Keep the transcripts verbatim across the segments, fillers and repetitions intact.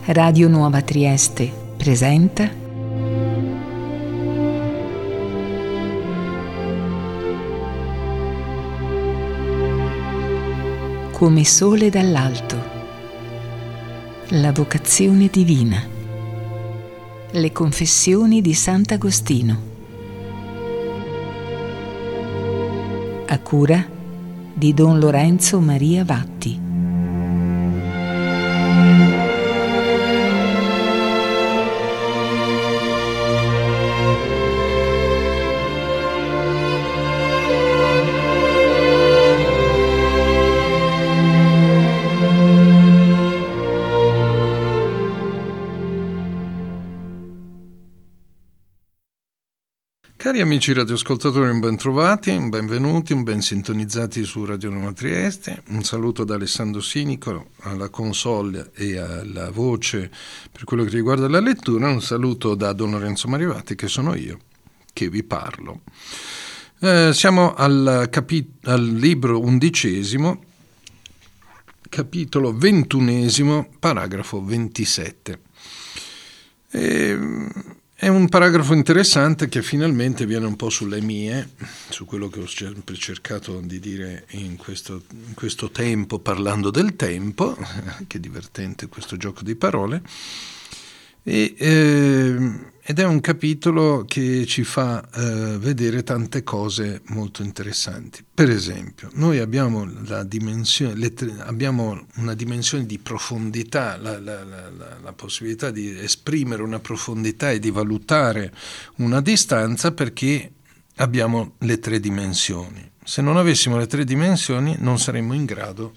Radio Nuova Trieste presenta Come sole dall'alto, la vocazione divina, le confessioni di Sant'Agostino, a cura di Don Lorenzo Maria Vatti. Cari amici radioascoltatori, un ben trovati, un benvenuti, un ben sintonizzati su Radio Nuova Trieste. Un saluto da Alessandro Sinico alla console e alla voce per quello che riguarda la lettura. Un saluto da Don Lorenzo Maria Vatti, che sono io, che vi parlo. Eh, siamo al, capi- al libro undicesimo, capitolo ventunesimo, paragrafo ventisette. E... È un paragrafo interessante che finalmente viene un po' sulle mie, su quello che ho sempre cercato di dire in questo, in questo tempo, parlando del tempo, che divertente questo gioco di parole, e, eh, ed è un capitolo che ci fa eh, vedere tante cose molto interessanti. Per esempio, noi abbiamo, la dimensione, le, abbiamo una dimensione di profondità, la, la, la, la possibilità di esprimere una profondità e di valutare una distanza perché abbiamo le tre dimensioni. Se non avessimo le tre dimensioni non saremmo in grado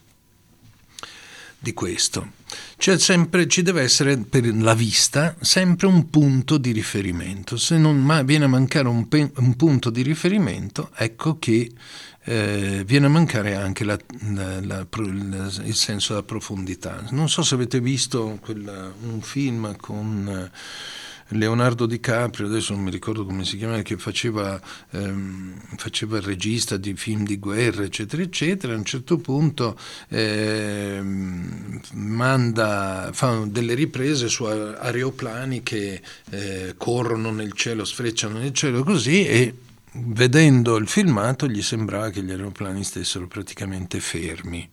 di questo. C'è sempre, ci deve essere per la vista sempre un punto di riferimento. Se non ma, viene a mancare un, pe, un punto di riferimento, ecco che eh, viene a mancare anche la, la, la, la, il senso della profondità. Non so se avete visto quella, un film con Leonardo DiCaprio, adesso non mi ricordo come si chiama, che faceva, ehm, faceva il regista di film di guerra, eccetera, eccetera. A un certo punto ehm, manda, fa delle riprese su aeroplani che eh, corrono nel cielo, sfrecciano nel cielo così, e vedendo il filmato gli sembrava che gli aeroplani stessero praticamente fermi.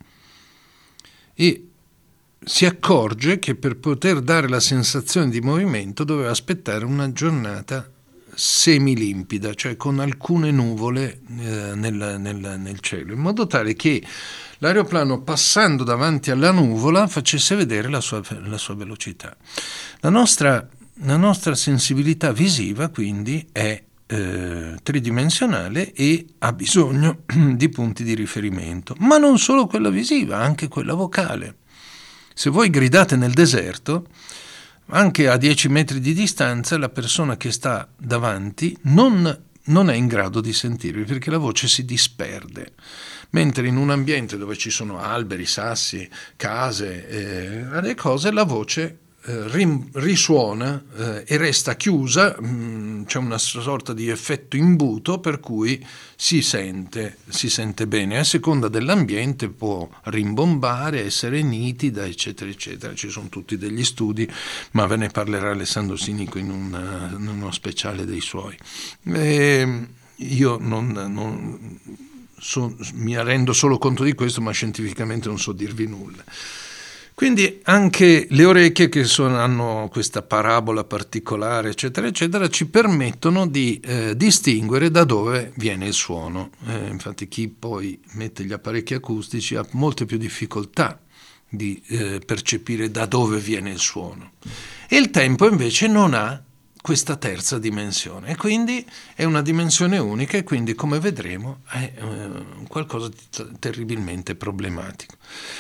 E si accorge che per poter dare la sensazione di movimento doveva aspettare una giornata semilimpida, cioè con alcune nuvole eh, nel, nel, nel cielo, in modo tale che l'aeroplano, passando davanti alla nuvola, facesse vedere la sua, la sua velocità. La nostra, la nostra sensibilità visiva, quindi, è eh, tridimensionale e ha bisogno di punti di riferimento, ma non solo quella visiva, anche quella vocale. Se voi gridate nel deserto, anche a dieci metri di distanza, la persona che sta davanti non, non è in grado di sentirvi, perché la voce si disperde. Mentre in un ambiente dove ci sono alberi, sassi, case, eh, le cose, la voce eh, rim, risuona eh, e resta chiusa, mh, c'è una sorta di effetto imbuto per cui si sente, si sente bene. A seconda dell'ambiente può rimbombare, essere nitida, eccetera, eccetera. Ci sono tutti degli studi, ma ve ne parlerà Alessandro Sinico in, una, in uno speciale dei suoi. E io non, non so, mi rendo solo conto di questo, ma scientificamente non so dirvi nulla. Quindi anche le orecchie, che sono, hanno questa parabola particolare, eccetera, eccetera, ci permettono di eh, distinguere da dove viene il suono. Eh, infatti chi poi mette gli apparecchi acustici ha molte più difficoltà di eh, percepire da dove viene il suono. E il tempo invece non ha questa terza dimensione, e quindi è una dimensione unica, e quindi, come vedremo, è eh, qualcosa di t- terribilmente problematico.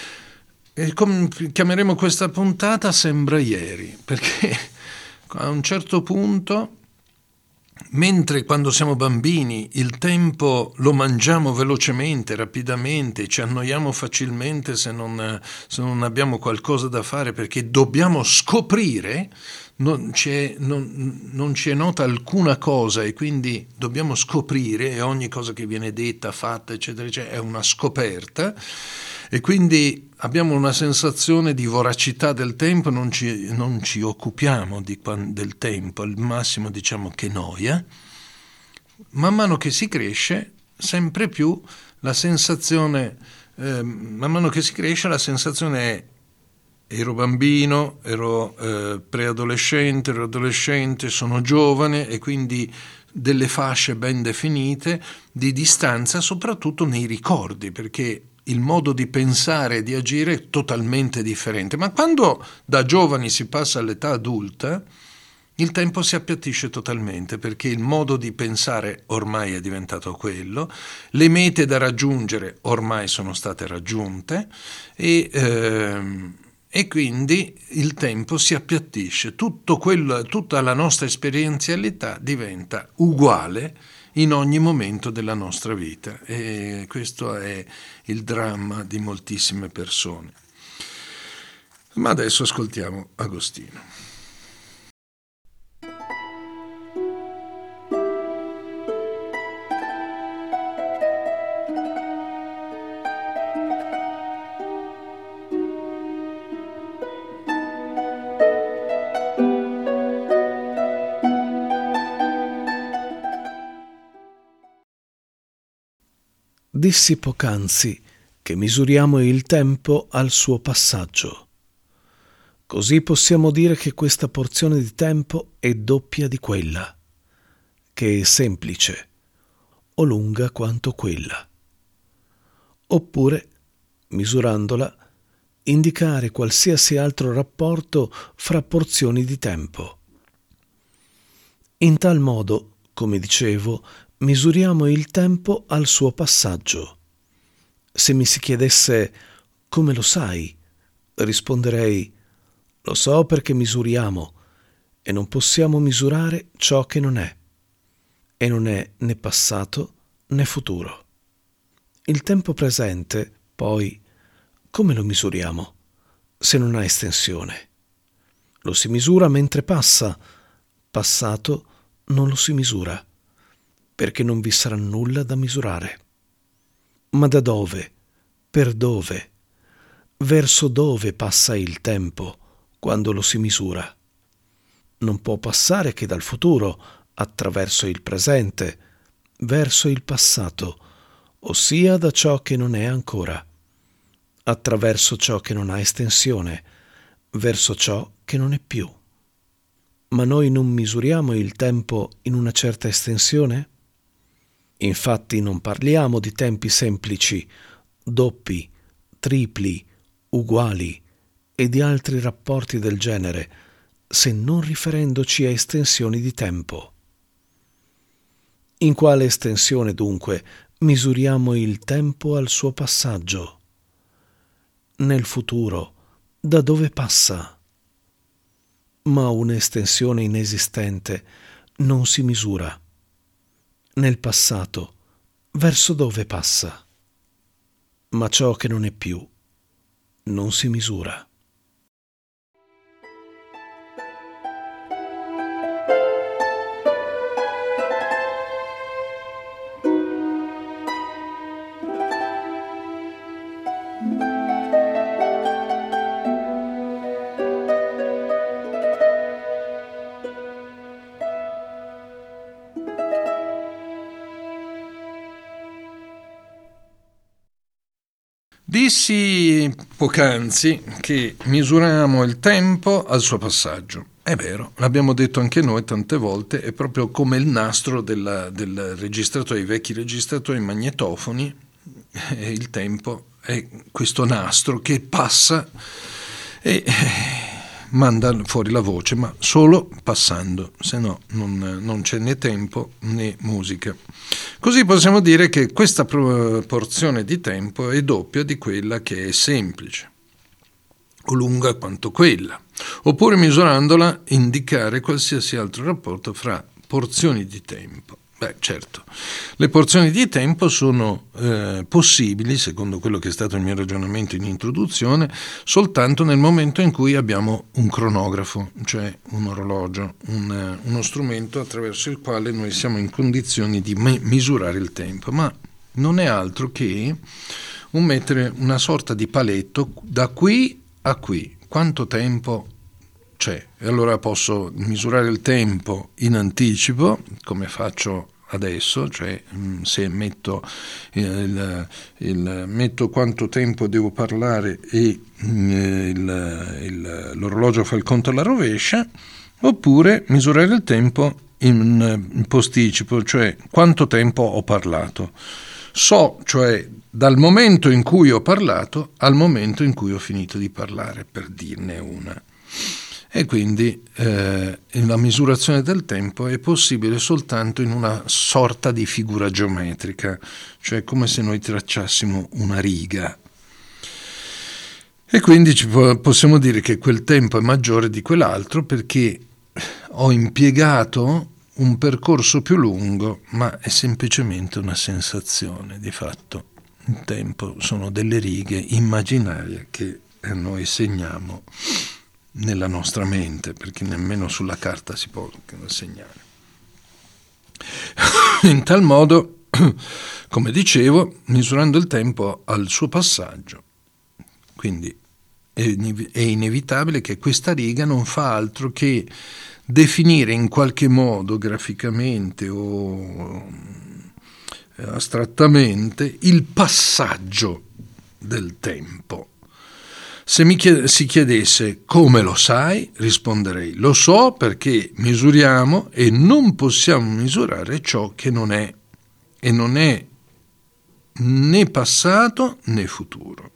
E come chiameremo questa puntata? Sembra ieri, perché a un certo punto, mentre quando siamo bambini il tempo lo mangiamo velocemente, rapidamente, ci annoiamo facilmente se non, se non abbiamo qualcosa da fare, perché dobbiamo scoprire, non, c'è, non, non ci è nota alcuna cosa e quindi dobbiamo scoprire, e ogni cosa che viene detta, fatta, eccetera, eccetera, è una scoperta. e quindi abbiamo una sensazione di voracità del tempo, non ci, non ci occupiamo di, del tempo, al massimo diciamo che noia. Man mano che si cresce, sempre più la sensazione, eh, man mano che si cresce la sensazione è: ero bambino, ero eh, preadolescente, ero adolescente, sono giovane, e quindi delle fasce ben definite di distanza, soprattutto nei ricordi, perché il modo di pensare e di agire è totalmente differente. Ma quando da giovani si passa all'età adulta, il tempo si appiattisce totalmente, perché il modo di pensare ormai è diventato quello, le mete da raggiungere ormai sono state raggiunte, e, ehm, e quindi il tempo si appiattisce. Tutto quello, tutta la nostra esperienzialità diventa uguale in ogni momento della nostra vita, e questo è il dramma di moltissime persone. Ma adesso ascoltiamo Agostino. Dissi poc'anzi che misuriamo il tempo al suo passaggio. Così possiamo dire che questa porzione di tempo è doppia di quella, che è semplice o lunga quanto quella. Oppure, misurandola, indicare qualsiasi altro rapporto fra porzioni di tempo. In tal modo, come dicevo, misuriamo il tempo al suo passaggio. Se mi si chiedesse come lo sai, risponderei: lo so perché misuriamo, e non possiamo misurare ciò che non è, e non è né passato né futuro. Il tempo presente, poi, come lo misuriamo, se non ha estensione? Lo si misura mentre passa, passato non lo si misura, perché non vi sarà nulla da misurare. Ma da dove, per dove, verso dove passa il tempo quando lo si misura? Non può passare che dal futuro, attraverso il presente, verso il passato, ossia da ciò che non è ancora, attraverso ciò che non ha estensione, verso ciò che non è più. Ma noi non misuriamo il tempo in una certa estensione? Infatti non parliamo di tempi semplici, doppi, tripli, uguali e di altri rapporti del genere, se non riferendoci a estensioni di tempo. In quale estensione, dunque, misuriamo il tempo al suo passaggio? Nel futuro, da dove passa? Ma un'estensione inesistente non si misura. Nel passato, verso dove passa? Ma ciò che non è più non si misura. Dissi poc'anzi che misuriamo il tempo al suo passaggio. È vero, l'abbiamo detto anche noi tante volte, è proprio come il nastro della, del registratore, i vecchi registratori magnetofoni, e il tempo è questo nastro che passa e manda fuori la voce, ma solo passando, se no non, non c'è né tempo né musica. Così possiamo dire che questa porzione di tempo è doppia di quella che è semplice, o lunga quanto quella, oppure misurandola indicare qualsiasi altro rapporto fra porzioni di tempo. Beh, certo, le porzioni di tempo sono eh, possibili, secondo quello che è stato il mio ragionamento in introduzione, soltanto nel momento in cui abbiamo un cronografo, cioè un orologio, un, uno strumento attraverso il quale noi siamo in condizioni di me- misurare il tempo, ma non è altro che un mettere una sorta di paletto da qui a qui, quanto tempo c'è. E allora posso misurare il tempo in anticipo, come faccio adesso, cioè se metto, il, il, metto quanto tempo devo parlare e il, il, l'orologio fa il conto alla rovescia, oppure misurare il tempo in, in posticipo, cioè quanto tempo ho parlato. So, cioè dal momento in cui ho parlato al momento in cui ho finito di parlare, per dirne una. E quindi eh, la misurazione del tempo è possibile soltanto in una sorta di figura geometrica, cioè come se noi tracciassimo una riga. E quindi ci po- possiamo dire che quel tempo è maggiore di quell'altro perché ho impiegato un percorso più lungo, ma è semplicemente una sensazione. Di fatto il tempo sono delle righe immaginarie che noi segniamo nella nostra mente, perché nemmeno sulla carta si può segnare. In tal modo, come dicevo, misurando il tempo al suo passaggio, quindi è inevitabile che questa riga non fa altro che definire in qualche modo graficamente o astrattamente il passaggio del tempo. Se mi chied- si chiedesse come lo sai, risponderei: lo so perché misuriamo e non possiamo misurare ciò che non è, e non è né passato né futuro.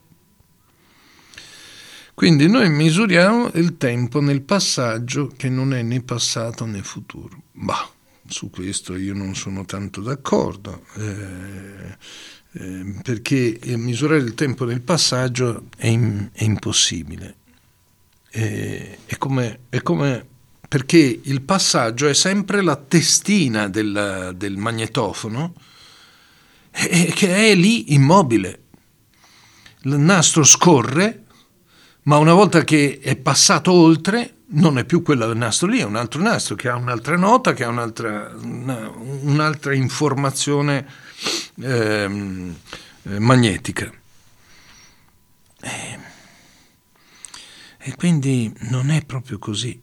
Quindi noi misuriamo il tempo nel passaggio che non è né passato né futuro. Bah, su questo io non sono tanto d'accordo. Eh, Eh, perché misurare il tempo nel passaggio è, in, è impossibile. Eh, è come, è come perché il passaggio è sempre la testina del, del magnetofono eh, che è lì immobile. Il nastro scorre, ma una volta che è passato oltre non è più quello del nastro lì, è un altro nastro che ha un'altra nota, che ha un'altra, una, un'altra informazione Eh, eh, magnetica eh, e quindi non è proprio così.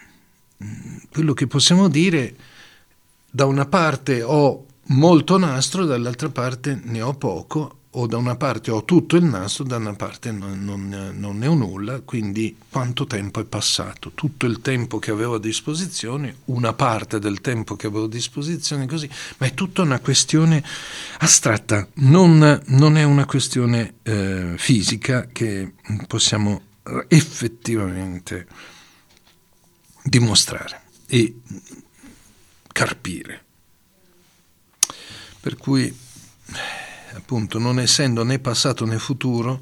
Quello che possiamo dire: da una parte ho molto nastro, dall'altra parte ne ho poco, o da una parte ho tutto il nastro, da una parte non, non, non ne ho nulla. Quindi quanto tempo è passato? Tutto il tempo che avevo a disposizione, una parte del tempo che avevo a disposizione, così, ma è tutta una questione astratta, non, non è una questione eh, fisica che possiamo effettivamente dimostrare e carpire. Per cui, appunto, non essendo né passato né futuro,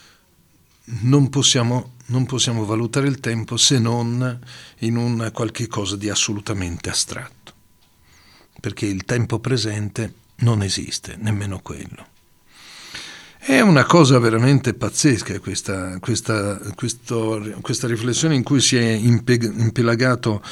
non possiamo, non possiamo valutare il tempo se non in un qualche cosa di assolutamente astratto, perché il tempo presente non esiste, nemmeno quello. È una cosa veramente pazzesca questa, questa, questo, questa riflessione in cui si è impelagato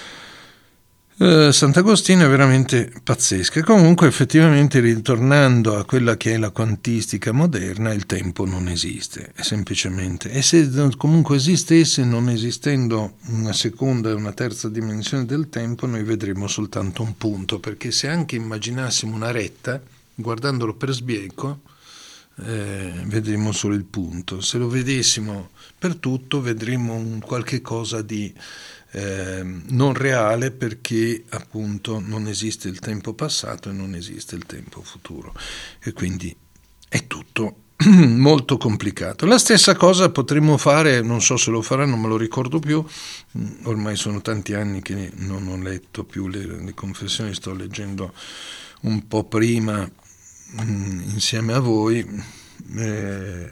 Uh, Sant'Agostino, è veramente pazzesca. Comunque, effettivamente, ritornando a quella che è la quantistica moderna, il tempo non esiste, è semplicemente, e se comunque esistesse, non esistendo una seconda e una terza dimensione del tempo, noi vedremo soltanto un punto, perché se anche immaginassimo una retta, guardandolo per sbieco, eh, vedremo solo il punto. Se lo vedessimo per tutto, vedremo un qualche cosa di Eh, non reale, perché appunto non esiste il tempo passato e non esiste il tempo futuro, e quindi è tutto molto complicato. La stessa cosa potremmo fare, non so se lo farà, non me lo ricordo più, ormai sono tanti anni che non ho letto più le, le confessioni, sto leggendo un po' prima mh, insieme a voi eh,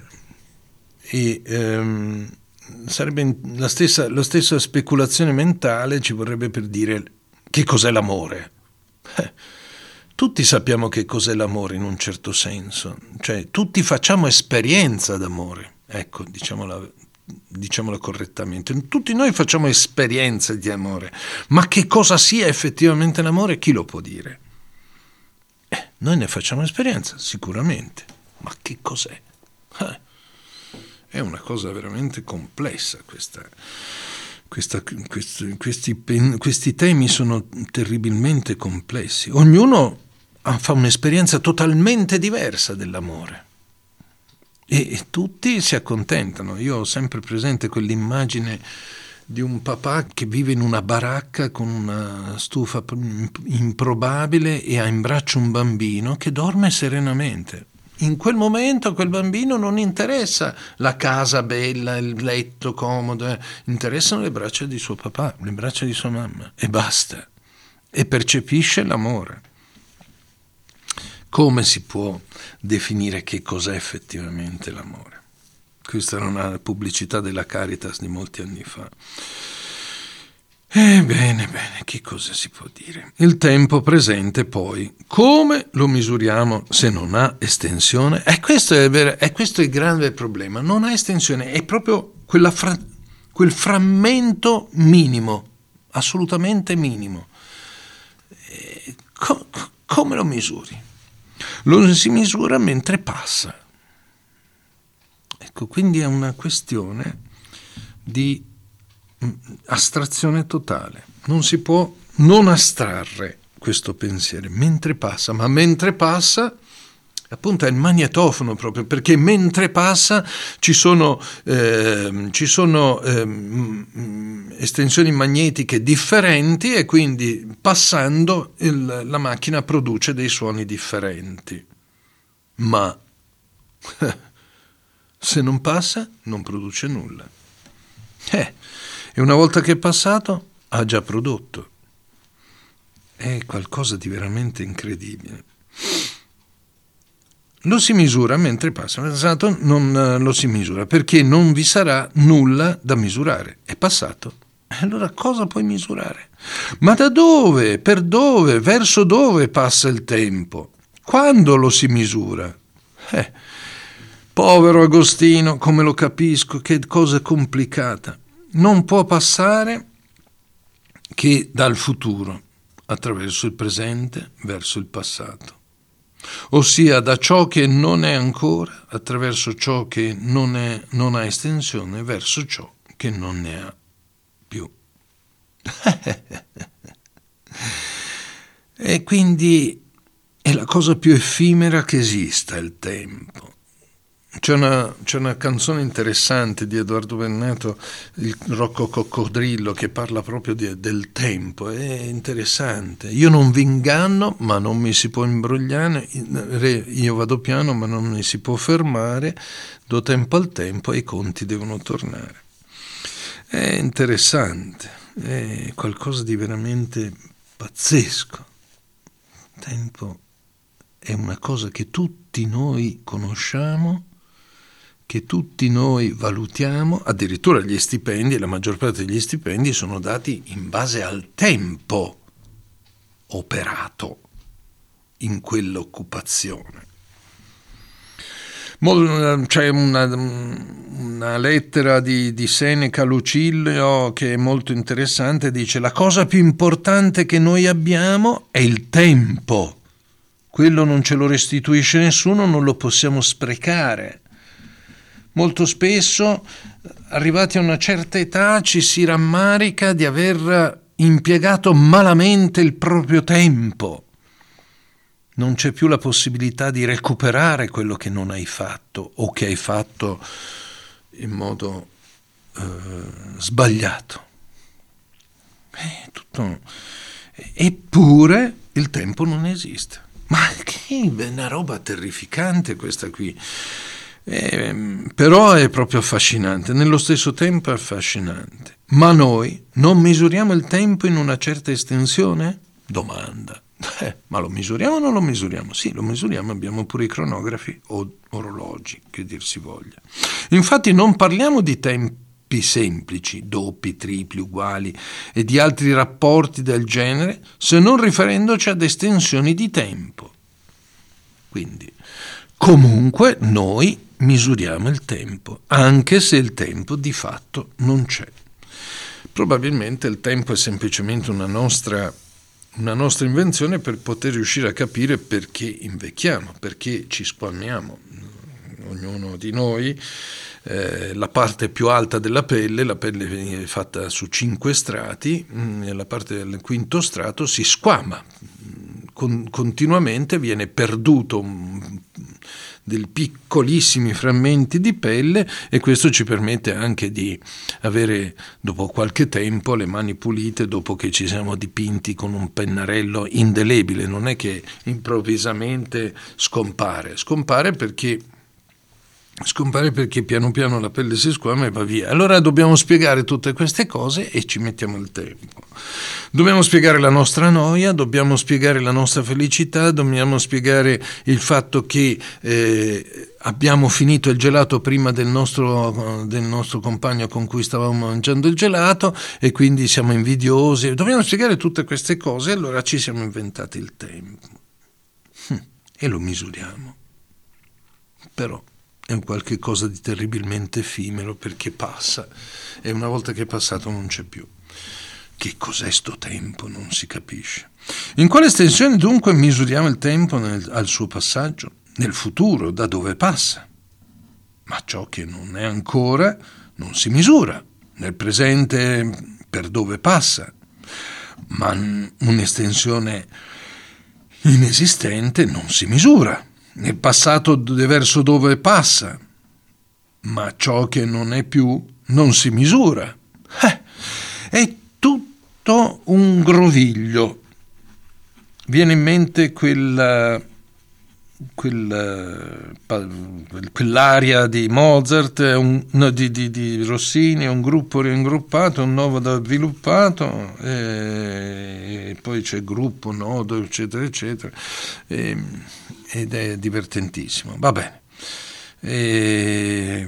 e ehm, sarebbe la stessa, la stessa speculazione mentale ci vorrebbe per dire che cos'è l'amore. Eh, tutti sappiamo che cos'è l'amore in un certo senso, cioè tutti facciamo esperienza d'amore, ecco, diciamola, diciamola correttamente, tutti noi facciamo esperienza di amore, ma che cosa sia effettivamente l'amore, chi lo può dire? Eh, noi ne facciamo esperienza, sicuramente, ma che cos'è? Eh, è una cosa veramente complessa questa. Questa, questi, questi, questi temi sono terribilmente complessi. Ognuno fa un'esperienza totalmente diversa dell'amore e, e tutti si accontentano. Io ho sempre presente quell'immagine di un papà che vive in una baracca con una stufa improbabile e ha in braccio un bambino che dorme serenamente. In quel momento a quel bambino non interessa la casa bella, il letto comodo, eh. Interessano le braccia di suo papà, le braccia di sua mamma, e basta. E percepisce l'amore. Come si può definire che cos'è effettivamente l'amore? Questa era una pubblicità della Caritas di molti anni fa. Ebbene, bene, che cosa si può dire? Il tempo presente poi, come lo misuriamo se non ha estensione? E questo è, vero, è questo il grande problema, non ha estensione, è proprio quella fra, quel frammento minimo, assolutamente minimo. E co, come lo misuri? Lo si misura mentre passa. Ecco, quindi è una questione di astrazione totale, non si può non astrarre questo pensiero mentre passa, ma mentre passa appunto è il magnetofono proprio, perché mentre passa ci sono, eh, ci sono eh, estensioni magnetiche differenti e quindi passando il, la macchina produce dei suoni differenti, ma se non passa non produce nulla. Eh, e una volta che è passato ha già prodotto. È qualcosa di veramente incredibile. Lo si misura mentre passa. Passato non lo si misura perché non vi sarà nulla da misurare. È passato. E allora cosa puoi misurare? Ma da dove? Per dove? Verso dove passa il tempo? Quando lo si misura? Eh, povero Agostino, come lo capisco, che cosa complicata. Non può passare che dal futuro, attraverso il presente, verso il passato. Ossia da ciò che non è ancora, attraverso ciò che non, è, non ha estensione, verso ciò che non ne ha più. E quindi è la cosa più effimera che esista, il tempo. C'è una, c'è una canzone interessante di Edoardo Bennato, il Rocco Coccodrillo, che parla proprio di, del tempo, è interessante. Io non vi inganno, ma non mi si può imbrogliare, io vado piano, ma non mi si può fermare, do tempo al tempo e i conti devono tornare. È interessante, è qualcosa di veramente pazzesco. Il tempo è una cosa che tutti noi conosciamo, che tutti noi valutiamo, addirittura gli stipendi, la maggior parte degli stipendi sono dati in base al tempo operato in quell'occupazione. C'è una, una lettera di, di Seneca Lucilio che è molto interessante, dice: la cosa più importante che noi abbiamo è il tempo, quello non ce lo restituisce nessuno, non lo possiamo sprecare. Molto spesso, arrivati a una certa età, ci si rammarica di aver impiegato malamente il proprio tempo. Non c'è più la possibilità di recuperare quello che non hai fatto o che hai fatto in modo eh, sbagliato. È tutto... Eppure il tempo non esiste. Ma che è una roba terrificante questa qui. Eh, però è proprio affascinante, nello stesso tempo è affascinante. Ma noi non misuriamo il tempo in una certa estensione? Domanda. Eh, ma lo misuriamo o non lo misuriamo? Sì, lo misuriamo, abbiamo pure i cronografi o orologi, che dir si voglia. Infatti non parliamo di tempi semplici, doppi, tripli, uguali e di altri rapporti del genere, se non riferendoci ad estensioni di tempo. Quindi, comunque noi misuriamo il tempo, anche se il tempo di fatto non c'è. Probabilmente il tempo è semplicemente una nostra, una nostra invenzione per poter riuscire a capire perché invecchiamo, perché ci spalmiamo. ognuno di noi, eh, la parte più alta della pelle, la pelle viene fatta su cinque strati, mh, la parte del quinto strato si squama, con, continuamente viene perduto un, dei piccolissimi frammenti di pelle, e questo ci permette anche di avere dopo qualche tempo le mani pulite dopo che ci siamo dipinti con un pennarello indelebile. Non è che improvvisamente scompare, scompare perché scompare perché piano piano la pelle si squama e va via. Allora dobbiamo spiegare tutte queste cose e ci mettiamo il tempo. Dobbiamo spiegare la nostra noia, dobbiamo spiegare la nostra felicità, dobbiamo spiegare il fatto che eh, abbiamo finito il gelato prima del nostro, del nostro compagno con cui stavamo mangiando il gelato e quindi siamo invidiosi. Dobbiamo spiegare tutte queste cose, allora ci siamo inventati il tempo e lo misuriamo. Però è un qualche cosa di terribilmente effimero, perché passa e una volta che è passato non c'è più. Che cos'è sto tempo? Non si capisce. In quale estensione dunque misuriamo il tempo nel, al suo passaggio? Nel futuro, da dove passa? Ma ciò che non è ancora non si misura. Nel presente, per dove passa? Ma un'estensione inesistente non si misura. Nel passato, verso dove passa? Ma ciò che non è più non si misura. Eh, è tutto un groviglio. Viene in mente quella, quella, quell'aria di Mozart, un, no, di, di, di Rossini, un gruppo ringruppato, un nodo da sviluppato, e, e poi c'è gruppo, nodo, eccetera, eccetera. E, ed è divertentissimo. Va bene. E,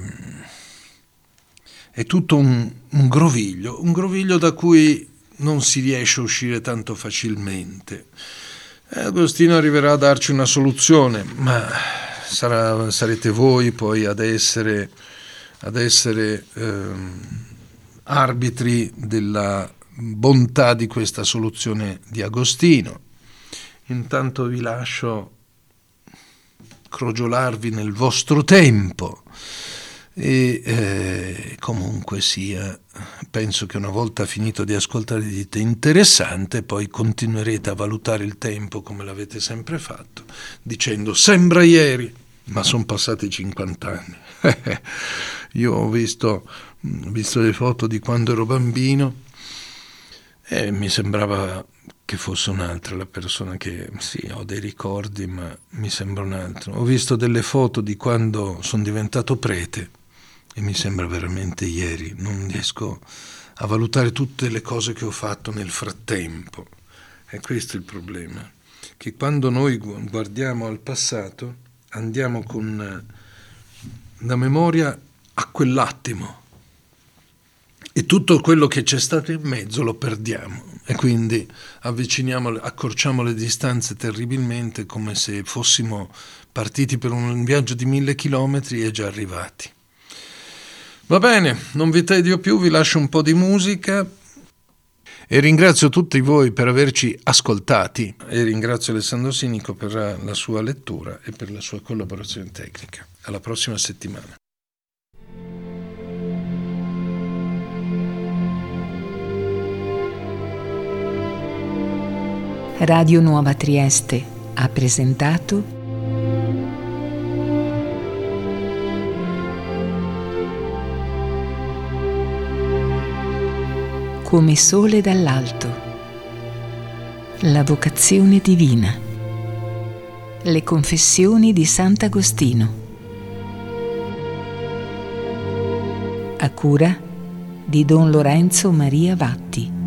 è tutto un, un groviglio, un groviglio da cui non si riesce a uscire tanto facilmente. E Agostino arriverà a darci una soluzione, ma sarà, sarete voi poi ad essere, ad essere ehm, arbitri della bontà di questa soluzione di Agostino. Intanto vi lascio crogiolarvi nel vostro tempo e eh, comunque sia, penso che una volta finito di ascoltare dite interessante, poi continuerete a valutare il tempo come l'avete sempre fatto, dicendo sembra ieri, ma sono passati cinquanta anni. Io ho visto, visto le foto di quando ero bambino e mi sembrava che fosse un'altra la persona, che sì, ho dei ricordi ma mi sembra un altro. Ho visto delle foto di quando sono diventato prete e mi sembra veramente ieri. Non riesco a valutare tutte le cose che ho fatto nel frattempo. E questo è il problema, che quando noi guardiamo al passato andiamo con la memoria a quell'attimo e tutto quello che c'è stato in mezzo lo perdiamo, e quindi avviciniamo, accorciamo le distanze terribilmente, come se fossimo partiti per un viaggio di mille chilometri e già arrivati. Va bene, non vi tedio più, vi lascio un po' di musica e ringrazio tutti voi per averci ascoltati, e ringrazio Alessandro Sinico per la sua lettura e per la sua collaborazione tecnica. Alla prossima settimana. Radio Nuova Trieste ha presentato Come sole dall'alto, la vocazione divina, le confessioni di Sant'Agostino, a cura di Don Lorenzo Maria Vatti.